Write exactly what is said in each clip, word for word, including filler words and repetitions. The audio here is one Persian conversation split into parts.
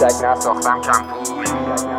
بیشک نساختم کم پول،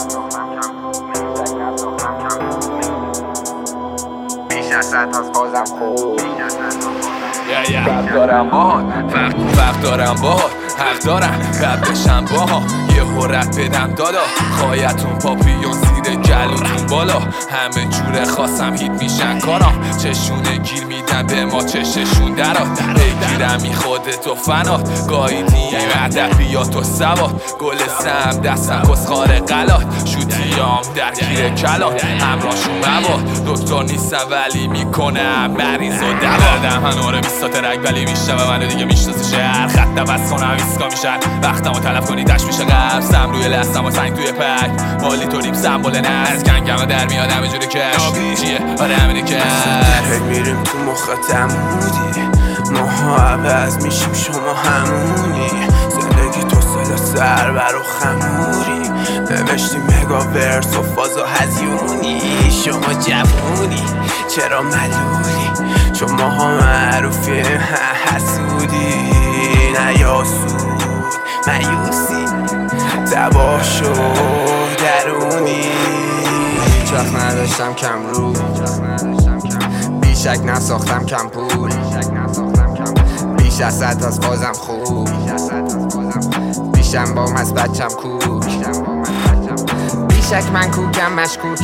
بیش از صد هاست بازم خوب. فرق دارم باهات، فرق فرق دارم باهات، حق دارم رد بشم باها، یه حرت بدم دادا، خواهیتون پاپیون زیر گلوتون بالا، همه جوره خواستم هیت میشن کارا، چشونه گیر میدن به ما چششون درات، بگیرم ای خودت و فنات، گاییدی ادبیات و سواد، گل سم دستم کسخار غلات، شوتیام در گیر کلات، همراهشون مواد، دکتر نیستم ولی میکنم مریض و دوا، دم هنوره بیستا ترک ولی میشنوه منو دیگه میشناسه شهر، خط بس کنم ایسکا میشن وقتمو تلف کنی دشت میشه قبل، سم روی لستم و سنگ توی پک، مالی تو ریم سمبول نز کنگمه در میاد همه جوری کش چیه آره همینه که هی میریم تو مخت عمودی، ماها عوض میشیم شما همونی، زندگی تو سال سربر و خموری، نوشتی مگا ورس و فاز و هزیونی، شما جوونی چرا ملولی، چون ماها معروفی حسودی، نیاسود مایوسی تباه شد درونی، هیچ وقت نداشتم کم رو، بیشک نساختم کم پول، بیش از صد هاست بازم خوب، بیشم بام هست بچم کوک، بیشک من کوکم مشکوک،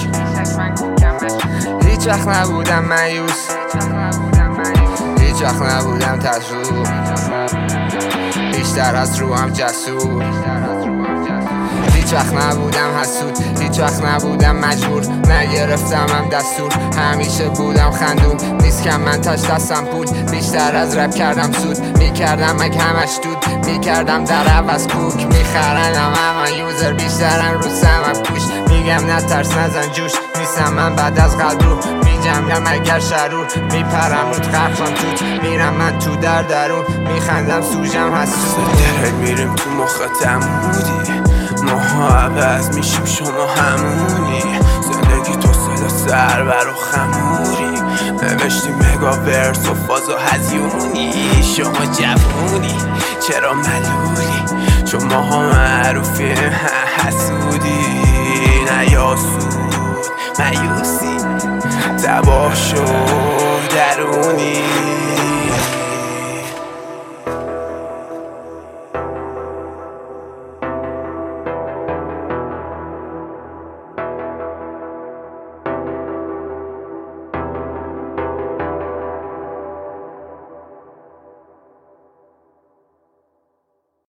هیچ وقت نبودم مایوس، هیچ وقت نبودم تجرب، بیشتر از روحم جسور، هیچ وقت نبودم حسود، هیچ وقت نبودم مجبور، نگرفتم هم دستور، همیشه بودم خندون، نیست کم من تاش دستم پول، بیشتر از رپ کردم سود، میکردم مگ همش دود، میکردم در عوض کوک، میخرنم همه یوزر، بیشترم رو سمم پوش، میگم نترس نزن جوش، نیستم من بعد از قلب رو، میجمگم اگر شرور، میپرم رود غرقم توت، میرم من تو در درون، میخندم سوژم حسود، هی میریم تو مخت عمودی، ماها عوض میشیم شما همونی، زندگی تو صدا سربر و خموری، نوشتی مگا ورس و فاز و هزیونی، شما جوونی چرا ملولی، چون ماها معروفی حسودی، نیاسود مایوسی تباه شد درونی.